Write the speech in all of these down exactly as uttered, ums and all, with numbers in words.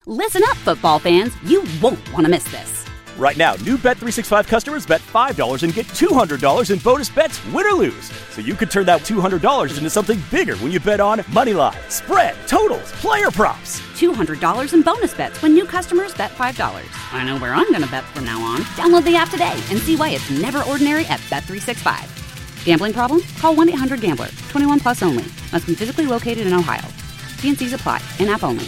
Listen up, football fans. You won't want to miss this. Right now, new Bet three sixty-five customers bet five dollars and get two hundred dollars in bonus bets, win or lose. So you could turn that two hundred dollars into something bigger when you bet on moneyline, spread, totals, player props. two hundred dollars in bonus bets when new customers bet five dollars. I know where I'm going to bet from now on. Download the app today and see why it's never ordinary at Bet three sixty-five. Gambling problem? Call one eight hundred gambler. twenty-one plus only. Must be physically located in Ohio. T and C's apply. In-app only.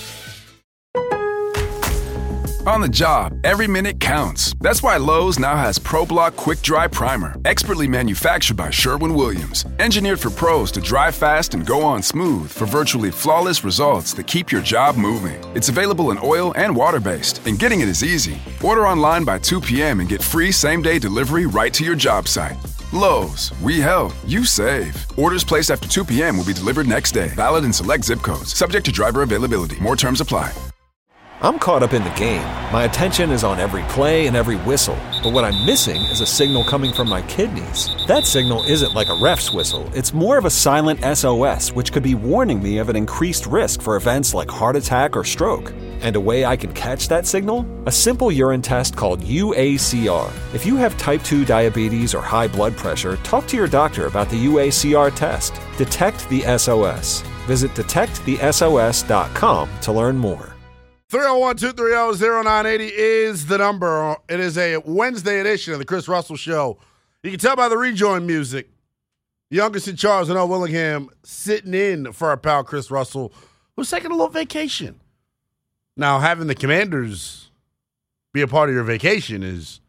On the job, every minute counts. That's why Lowe's now has ProBlock Quick Dry Primer, expertly manufactured by Sherwin-Williams. Engineered for pros to dry fast and go on smooth for virtually flawless results that keep your job moving. It's available in oil and water-based, and getting it is easy. Order online by two p.m. and get free same-day delivery right to your job site. Lowe's, we help, you save. Orders placed after two p.m. will be delivered next day. Valid in select zip codes. Subject to driver availability. More terms apply. I'm caught up in the game. My attention is on every play and every whistle. But what I'm missing is a signal coming from my kidneys. That signal isn't like a ref's whistle. It's more of a silent S O S, which could be warning me of an increased risk for events like heart attack or stroke. And a way I can catch that signal? A simple urine test called U A C R. If you have type two diabetes or high blood pressure, talk to your doctor about the U A C R test. Detect the S O S. Visit detect the S O S dot com to learn more. three oh one, two three oh, oh nine eight oh is the number. It is a Wednesday edition of the Chris Russell Show. You can tell by the rejoin music. Youngest in Charles and Earl Willingham sitting in for our pal Chris Russell, who's taking a little vacation. Now, having the Commanders be a part of your vacation is,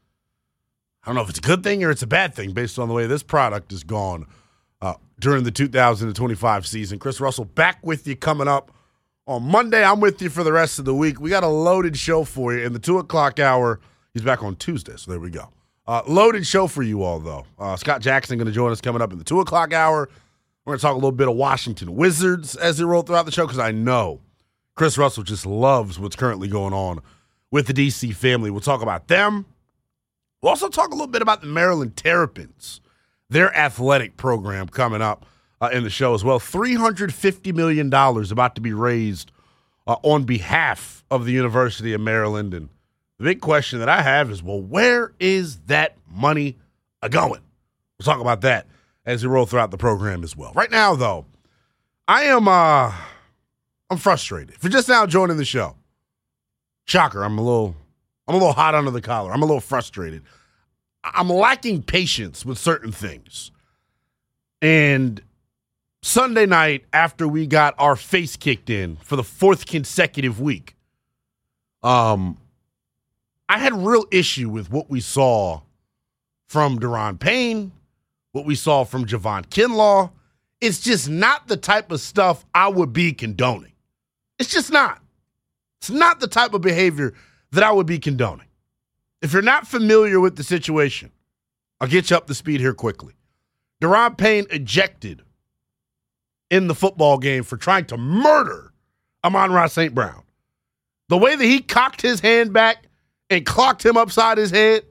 I don't know if it's a good thing or it's a bad thing based on the way this product is gone uh, during the two thousand twenty-five season. Chris Russell back with you coming up on Monday. I'm with you for the rest of the week. We got a loaded show for you in the two o'clock hour. He's back on Tuesday, so there we go. Uh, loaded show for you all, though. Uh, Scott Jackson going to join us coming up in the two o'clock hour. We're going to talk a little bit of Washington Wizards as they roll throughout the show, because I know Chris Russell just loves what's currently going on with the D C family. We'll talk about them. We'll also talk a little bit about the Maryland Terrapins, their athletic program coming up uh, in the show as well. three hundred fifty million dollars about to be raised uh, on behalf of the University of Maryland. And the big question that I have is, well, where is that money going? We'll talk about that as we roll throughout the program as well. Right now, though, I am uh, I'm frustrated. If you're just now joining the show, shocker, I'm a little I'm a little hot under the collar. I'm a little frustrated. I'm lacking patience with certain things. And Sunday night, after we got our face kicked in for the fourth consecutive week, um, I had real issue with what we saw from Daron Payne, what we saw from Javon Kinlaw. It's just not the type of stuff I would be condoning. It's just not. It's not the type of behavior that I would be condoning. If you're not familiar with the situation, I'll get you up to speed here quickly. Daron Payne ejected in the football game for trying to murder Amon-Ra Saint Brown. The way that he cocked his hand back and clocked him upside his head,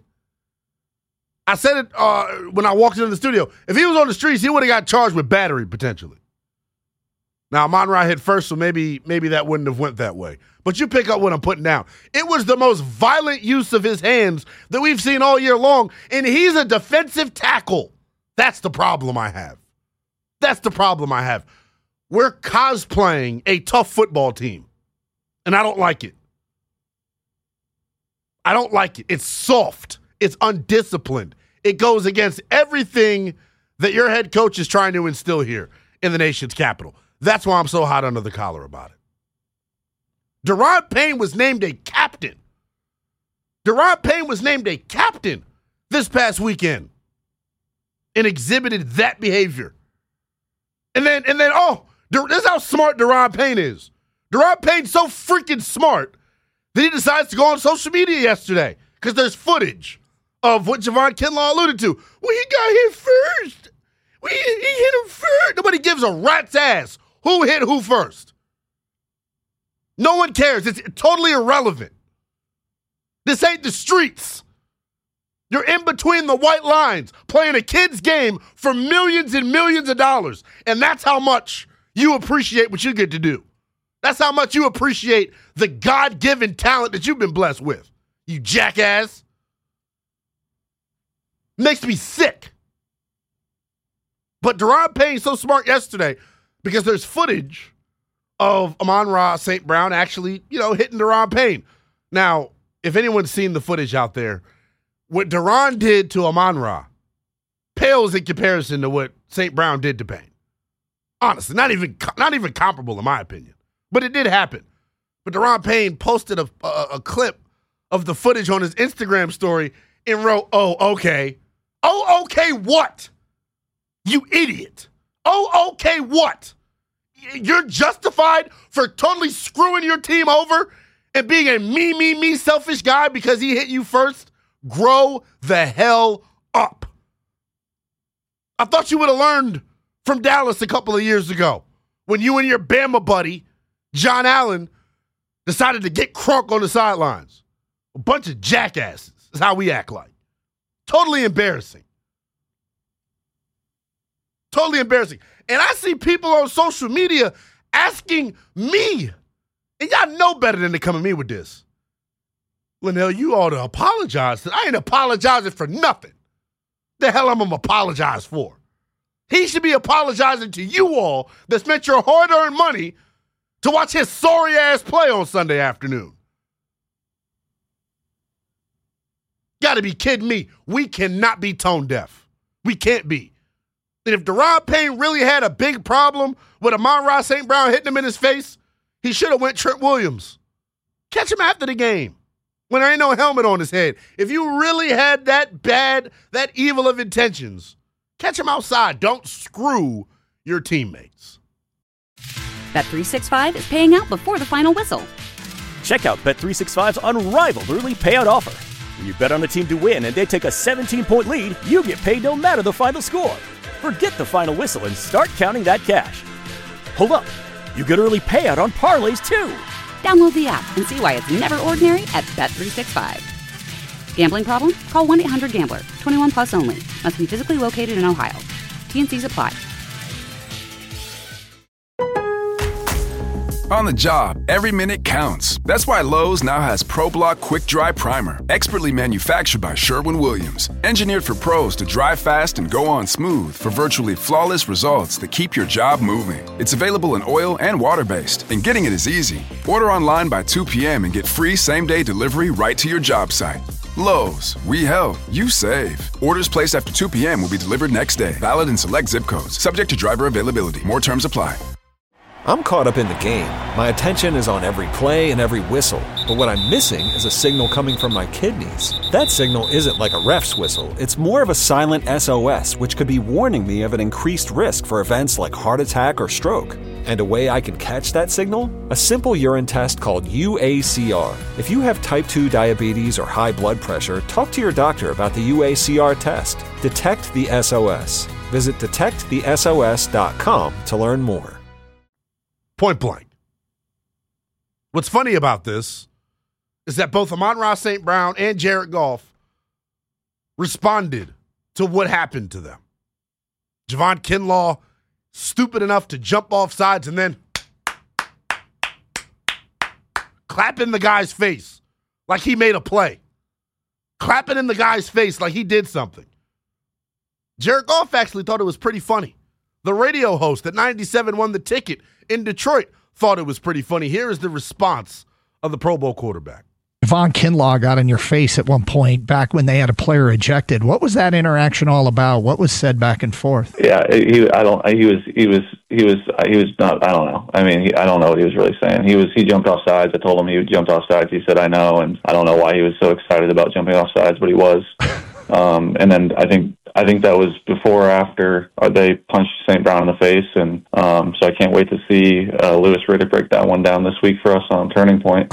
I said it uh, when I walked into the studio. If he was on the streets, he would have got charged with battery, potentially. Now, Amon-Ra hit first, so maybe maybe that wouldn't have went that way. But you pick up what I'm putting down. It was the most violent use of his hands that we've seen all year long, and he's a defensive tackle. That's the problem I have. That's the problem I have. We're cosplaying a tough football team, and I don't like it. I don't like it. It's soft. It's undisciplined. It goes against everything that your head coach is trying to instill here in the nation's capital. That's why I'm so hot under the collar about it. Daron Payne was named a captain. Daron Payne was named a captain this past weekend and exhibited that behavior. And then, and then, oh, this is how smart Daron Payne is. Daron Payne's so freaking smart that he decides to go on social media yesterday because there's footage of what Javon Kinlaw alluded to. Well, he got hit first. Well, he, he hit him first. Nobody gives a rat's ass who hit who first. No one cares. It's totally irrelevant. This ain't the streets. You're in between the white lines playing a kid's game for millions and millions of dollars. And that's how much you appreciate what you get to do. That's how much you appreciate the God-given talent that you've been blessed with, you jackass. Makes me sick. But Deron Payne's so smart yesterday because there's footage of Amon-Ra Saint Brown actually, you know, hitting Deron Payne. Now, if anyone's seen the footage out there, what Deron did to Amon-Ra pales in comparison to what Saint Brown did to Payne. Honestly, not even not even comparable in my opinion. But it did happen. But Deron Payne posted a, a, a clip of the footage on his Instagram story and wrote, oh, okay. Oh, okay, what? You idiot. Oh, okay, what? You're justified for totally screwing your team over and being a me, me, me selfish guy because he hit you first? Grow the hell up. I thought you would have learned from Dallas a couple of years ago when you and your Bama buddy, John Allen, decided to get crunk on the sidelines. A bunch of jackasses is how we act like. Totally embarrassing. Totally embarrassing. And I see people on social media asking me, and y'all know better than to come at me with this. Linnell, you ought to apologize. I ain't apologizing for nothing. The hell I'm going to apologize for? He should be apologizing to you all that spent your hard-earned money to watch his sorry-ass play on Sunday afternoon. Gotta be kidding me. We cannot be tone deaf. We can't be. And if Deron Payne really had a big problem with Amon-Ra Saint Brown hitting him in his face, he should have went Trent Williams. Catch him after the game when there ain't no helmet on his head. If you really had that bad, that evil of intentions, catch him outside. Don't screw your teammates. Bet three sixty-five is paying out before the final whistle. Check out Bet three sixty-five's unrivaled early payout offer. When you bet on a team to win and they take a seventeen-point lead, you get paid no matter the final score. Forget the final whistle and start counting that cash. Hold up. You get early payout on parlays, too. Download the app and see why it's never ordinary at Bet three sixty-five. Gambling problem? Call one eight hundred gambler. twenty-one plus only. Must be physically located in Ohio. T and C's apply. On the job, every minute counts. That's why Lowe's now has ProBlock Quick Dry Primer, expertly manufactured by Sherwin-Williams. Engineered for pros to dry fast and go on smooth for virtually flawless results that keep your job moving. It's available in oil and water-based, and getting it is easy. Order online by two p.m. and get free same-day delivery right to your job site. Lowe's, we help, you save. Orders placed after two p.m. will be delivered next day. Valid in select zip codes. Subject to driver availability. More terms apply. I'm caught up in the game. My attention is on every play and every whistle. But what I'm missing is a signal coming from my kidneys. That signal isn't like a ref's whistle. It's more of a silent S O S, which could be warning me of an increased risk for events like heart attack or stroke. And a way I can catch that signal? A simple urine test called U A C R. If you have type two diabetes or high blood pressure, talk to your doctor about the U A C R test. Detect the S O S. Visit detect the S O S dot com to learn more. Point blank. What's funny about this is that both Amon-Ra Saint Brown and Jared Goff responded to what happened to them. Javon Kinlaw, stupid enough to jump off sides and then clap in the guy's face like he made a play. Clapping in the guy's face like he did something. Jared Goff actually thought it was pretty funny. The radio host at ninety-seven Won the Ticket in Detroit thought it was pretty funny. Here is the response of the Pro Bowl quarterback. Javon Kinlaw got in your face at one point back when they had a player ejected. What was that interaction all about? What was said back and forth? Yeah, he. I don't. He was. He was. He was. He was not. I don't know. I mean, he, I don't know what he was really saying. He was. He jumped off sides. I told him he jumped off sides. He said, "I know," and I don't know why he was so excited about jumping off sides, but he was. Um, and then I think I think that was before or after they punched Saint Brown in the face, and um, so I can't wait to see uh, Louis Riddick break that one down this week for us on Turning Point.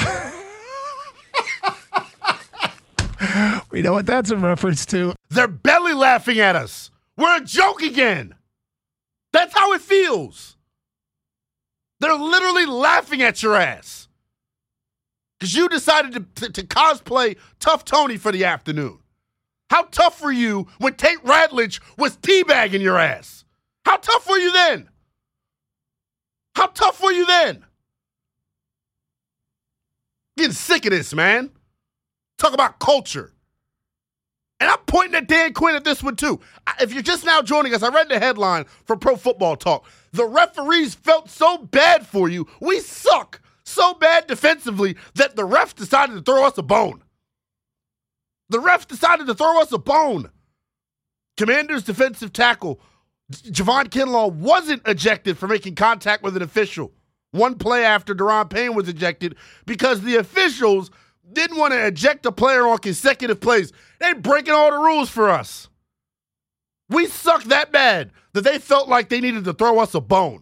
We know what that's in reference to. They're belly laughing at us. We're a joke again. That's how it feels. They're literally laughing at your ass because you decided to, to, to cosplay Tough Tony for the afternoon. How tough were you when Tate Radledge was teabagging your ass? How tough were you then? How tough were you then? Getting sick of this, man. Talk about culture. And I'm pointing at Dan Quinn at this one, too. If you're just now joining us, I read the headline from Pro Football Talk. The referees felt so bad for you. We suck so bad defensively that the refs decided to throw us a bone. The refs decided to throw us a bone. Commanders defensive tackle Javon Kinlaw wasn't ejected for making contact with an official one play after Daron Payne was ejected because the officials didn't want to eject a player on consecutive plays. They breaking all the rules for us. We suck that bad that they felt like they needed to throw us a bone.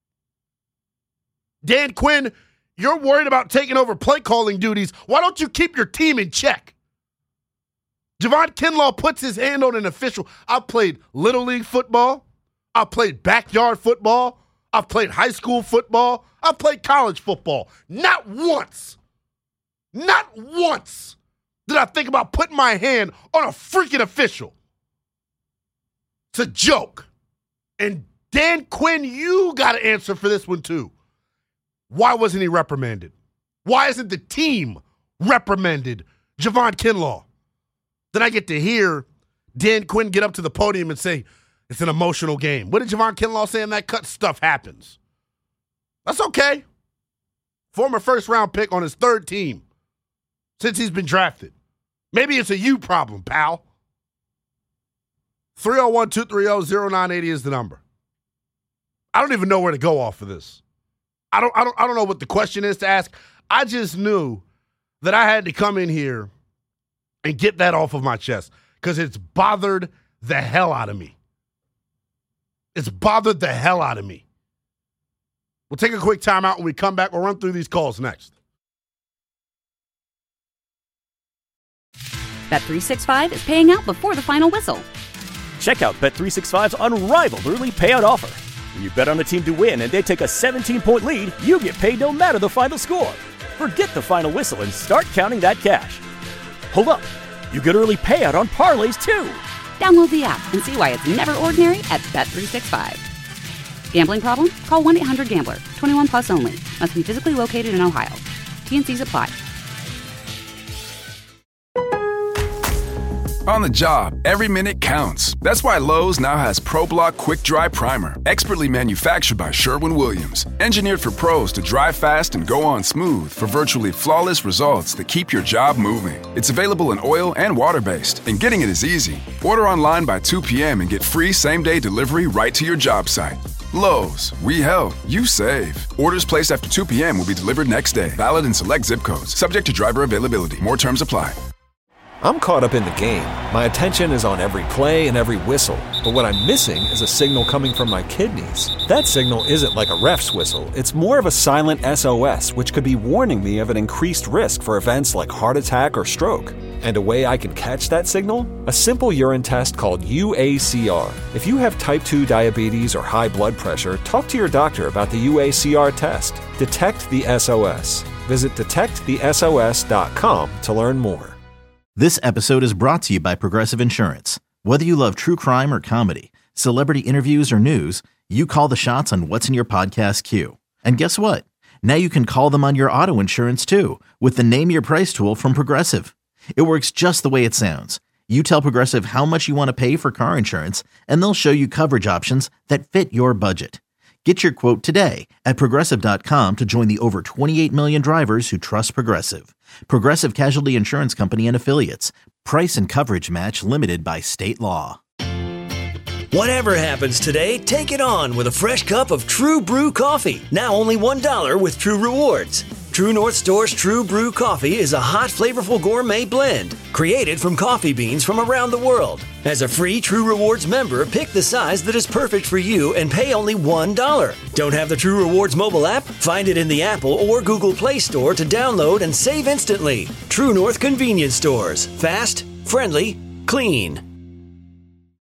Dan Quinn, you're worried about taking over play calling duties. Why don't you keep your team in check? Javon Kinlaw puts his hand on an official. I've played Little League football. I've played backyard football. I've played high school football. I've played college football. Not once, not once did I think about putting my hand on a freaking official. It's a joke. And Dan Quinn, you got to answer for this one too. Why wasn't he reprimanded? Why isn't the team reprimanded Javon Kinlaw? Then I get to hear Dan Quinn get up to the podium and say, it's an emotional game. What did Javon Kinlaw say in that cut? Stuff happens. That's okay. Former first-round pick on his third team since he's been drafted. Maybe it's a you problem, pal. three oh one, two three oh, oh nine eight oh is the number. I don't even know where to go off of this. I don't, I don't, I don't know what the question is to ask. I just knew that I had to come in here and get that off of my chest because it's bothered the hell out of me. It's bothered the hell out of me. We'll take a quick timeout. When we come back, we'll run through these calls next. Bet three sixty-five is paying out before the final whistle. Check out Bet three sixty-five's unrivaled early payout offer. When you bet on a team to win and they take a seventeen-point lead, you get paid no matter the final score. Forget the final whistle and start counting that cash. Hold up. You get early payout on parlays, too. Download the app and see why it's never ordinary at Bet three sixty-five. Gambling problem? Call one eight hundred gambler. twenty-one plus only. Must be physically located in Ohio. T and C's apply. On the job, every minute counts. That's why Lowe's now has ProBlock Quick Dry Primer, expertly manufactured by Sherwin-Williams. Engineered for pros to dry fast and go on smooth for virtually flawless results that keep your job moving. It's available in oil and water-based, and getting it is easy. Order online by two p.m. and get free same-day delivery right to your job site. Lowe's, we help, you save. Orders placed after two p.m. will be delivered next day. Valid in select zip codes. Subject to driver availability. More terms apply. I'm caught up in the game. My attention is on every play and every whistle. But what I'm missing is a signal coming from my kidneys. That signal isn't like a ref's whistle. It's more of a silent S O S, which could be warning me of an increased risk for events like heart attack or stroke. And a way I can catch that signal? A simple urine test called U A C R. If you have type two diabetes or high blood pressure, talk to your doctor about the U A C R test. Detect the S O S. Visit detect the S O S dot com to learn more. This episode is brought to you by Progressive Insurance. Whether you love true crime or comedy, celebrity interviews or news, you call the shots on what's in your podcast queue. And guess what? Now you can call them on your auto insurance too with the Name Your Price tool from Progressive. It works just the way it sounds. You tell Progressive how much you want to pay for car insurance, and they'll show you coverage options that fit your budget. Get your quote today at Progressive dot com to join the over twenty-eight million drivers who trust Progressive. Progressive Casualty Insurance Company and Affiliates. Price and coverage match limited by state law. Whatever happens today, take it on with a fresh cup of True Brew coffee. Now only one dollar with True Rewards. True North Store's True Brew coffee is a hot, flavorful gourmet blend created from coffee beans from around the world. As a free True Rewards member, pick the size that is perfect for you and pay only one dollar. Don't have the True Rewards mobile app? Find it in the Apple or Google Play Store to download and save instantly. True North Convenience Stores. Fast, friendly, clean.